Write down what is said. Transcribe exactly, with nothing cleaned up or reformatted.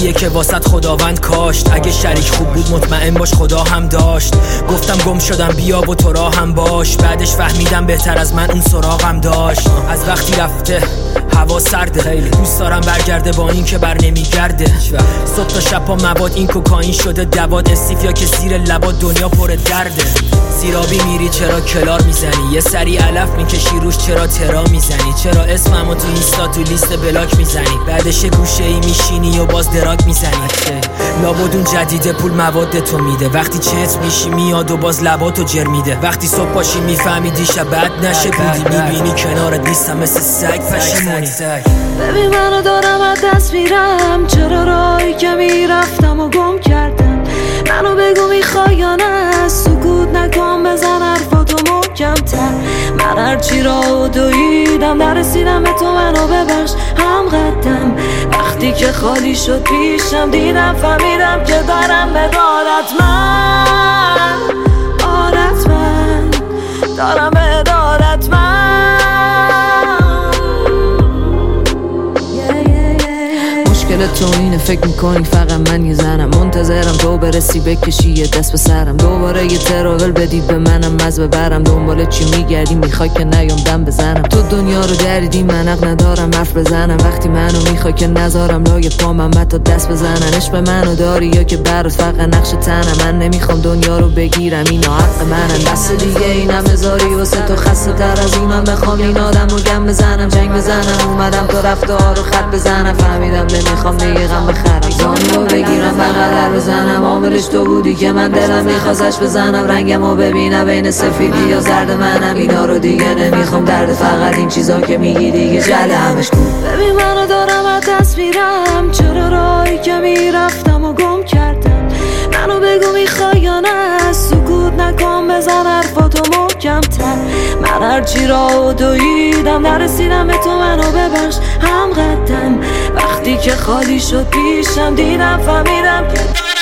چیزیه که واسط خداوند کاشت. اگه شریک خوب بود مطمئن باش خدا هم داشت. گفتم گم شدم بیا و تو راه هم باش. بعدش فهمیدم بهتر از من اون سراغم داشت. از وقتی رفته هوا سرده، خیلی دوست دارم برگرده با این که بر نمیگرده. صبح تا شب پا مواد این کوکائین شده دواد. استیفیا که زیر لبات دنیا پر درده. سیرابی میری چرا کلار میزنی؟ یه سری علف میکشی روش چرا ترا میزنی؟ چرا اسممو تو اینستا تو لیست بلاک میزنی؟ بعدش گوشه ای میشینی و باز دراک میزنی. لابد اون جدیده پول مواد تو میده. وقتی چت میشی میاد و باز لباتو جر میده. وقتی صبح پاشی میفهمی دیشب بد نشه بودی. میبینی کنارت نیستم مثل سگ پشیمونی. ببین منو دارم از دست میرم. چرا راهی که میرفتم و گم کردم؟ منو بگو میخوای یا نه؟ سکوت نکن بزن حرفاتو محکم تر. من هرچی راهو دویدم نرسیدم به تو منو ببخش هم قدم. وقتی که خالی شد پیشم دیدم فهمیدم که دارم به دارت من آرت من دارم به دارت من. مشکل تو اینه فکر میکنی فقط من یه زنم. منتظرم تو برسی بکشی یه دست به سرم. دوباره یه تراول بدید به منم مز ببرم. دنبال چی میگردی میخوای که نیام دم بزنم. تو دنیا رو دریدی من حق ندارم حرف بزنم. وقتی منو میخوای که نذارم لای پام هم تا دست بزنن. عشق منو داری یا که برات فقط نقش تنم. من نمیخوام دنیا رو بگیرم اینا حق منن. دست دیگه اینم بذاری واسه تو خسته تر از این. من بخوام این آدم رو گم بزنم جنگ بزنم. اومدم تو رفتار رو خط بزنم. فهمیدم نمیخوام دیگه غم بخرم. زانیو بگیرم بغل بزنم. عاملش تو بودی که من دلم میخواستش بزنم. رنگمو ببینم بین سفیدی یا زرد منم. اینا رو دیگه نمیخوام درد فقط این چیزا که میگی دیگه جله همش کن. ببین منو دارم از دست میرم. چرا راهی که میرفتم و گم کردم؟ منو بگو میخوای یا نه؟ سکوت نکن بزن حرفاتو محکم تر. من هرچی راهو دویدم نرسیدم به تو منو ببخش هم قدم. وقتی که خالی شد پیشم دیدم فهمیدم که